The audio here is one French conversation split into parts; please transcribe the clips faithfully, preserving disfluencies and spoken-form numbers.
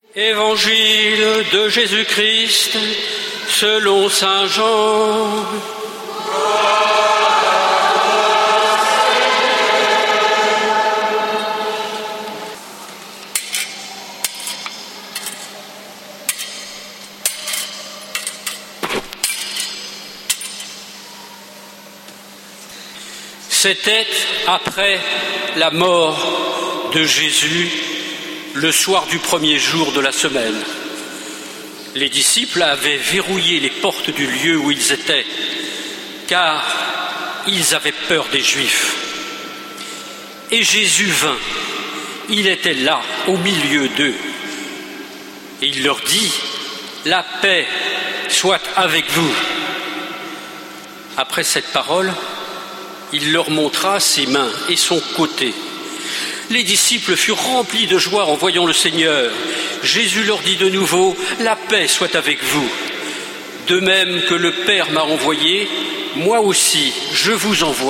Évangile de Jésus-Christ selon saint Jean. C'était après la mort de Jésus, le soir du premier jour de la semaine. Les disciples avaient verrouillé les portes du lieu où ils étaient, car ils avaient peur des Juifs. Et Jésus vint, il était là, au milieu d'eux. Et il leur dit, « La paix soit avec vous ». Après cette parole, il leur montra ses mains et son côté. Les disciples furent remplis de joie en voyant le Seigneur. Jésus leur dit de nouveau, « La paix soit avec vous. De même que le Père m'a envoyé, moi aussi je vous envoie. »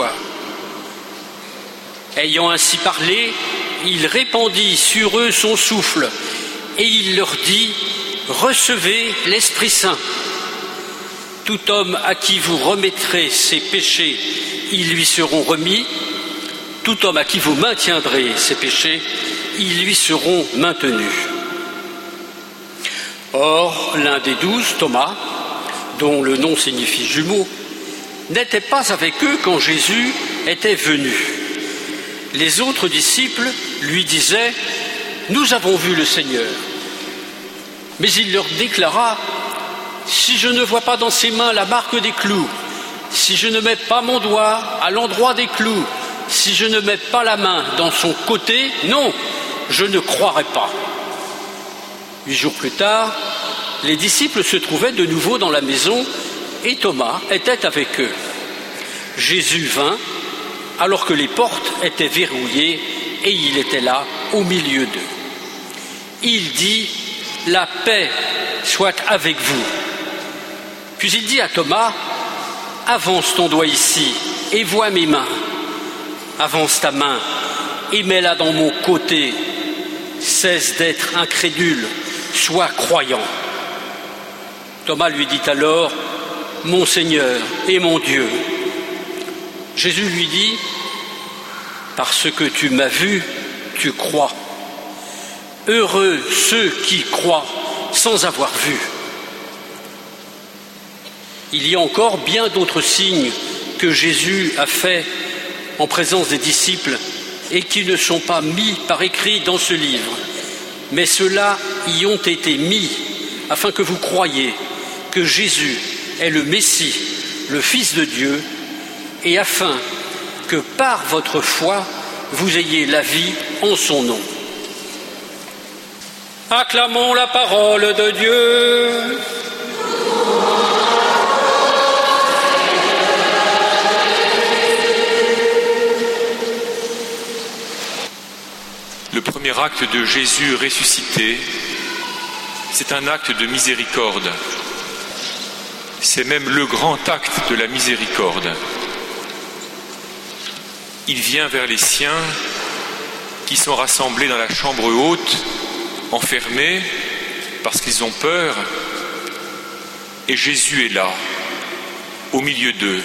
Ayant ainsi parlé, il répandit sur eux son souffle et il leur dit, « Recevez l'Esprit Saint. Tout homme à qui vous remettrez ses péchés, ils lui seront remis. Tout homme à qui vous maintiendrez ses péchés, ils lui seront maintenus. » Or, l'un des douze, Thomas, dont le nom signifie jumeau, n'était pas avec eux quand Jésus était venu. Les autres disciples lui disaient, « Nous avons vu le Seigneur. » Mais il leur déclara, « Si je ne vois pas dans ses mains la marque des clous, si je ne mets pas mon doigt à l'endroit des clous, si je ne mets pas la main dans son côté, non, je ne croirai pas. » Huit jours plus tard, les disciples se trouvaient de nouveau dans la maison et Thomas était avec eux. Jésus vint alors que les portes étaient verrouillées et il était là au milieu d'eux. Il dit, « La paix soit avec vous. » Puis il dit à Thomas, « Avance ton doigt ici et vois mes mains. Avance ta main et mets-la dans mon côté. Cesse d'être incrédule, sois croyant. » Thomas lui dit alors, « Mon Seigneur et mon Dieu. » Jésus lui dit, « Parce que tu m'as vu, tu crois. Heureux ceux qui croient sans avoir vu. » Il y a encore bien d'autres signes que Jésus a faits en présence des disciples et qui ne sont pas mis par écrit dans ce livre. Mais ceux-là y ont été mis afin que vous croyiez que Jésus est le Messie, le Fils de Dieu, et afin que par votre foi, vous ayez la vie en son nom. Acclamons la parole de Dieu. Le premier acte de Jésus ressuscité, c'est un acte de miséricorde. C'est même le grand acte de la miséricorde. Il vient vers les siens qui sont rassemblés dans la chambre haute, enfermés parce qu'ils ont peur, et Jésus est là, au milieu d'eux.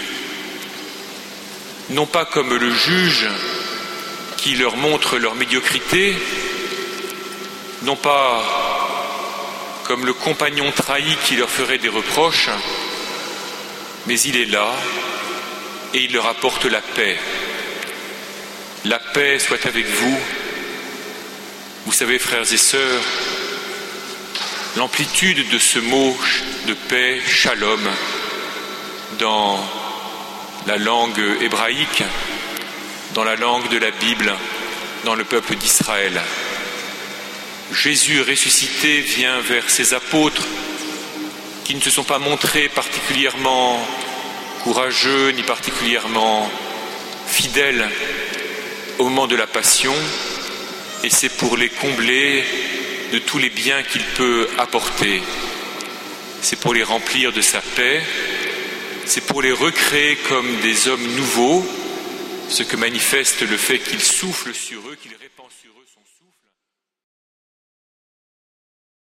Non pas comme le juge qui leur montre leur médiocrité, non pas comme le compagnon trahi qui leur ferait des reproches, mais il est là et il leur apporte la paix. La paix soit avec vous. Vous savez, frères et sœurs, l'amplitude de ce mot de paix, shalom, dans la langue hébraïque, dans la langue de la Bible, dans le peuple d'Israël. Jésus ressuscité vient vers ses apôtres qui ne se sont pas montrés particulièrement courageux ni particulièrement fidèles au moment de la Passion, et c'est pour les combler de tous les biens qu'il peut apporter. C'est pour les remplir de sa paix, c'est pour les recréer comme des hommes nouveaux, ce que manifeste le fait qu'il souffle sur eux, qu'il répand sur eux.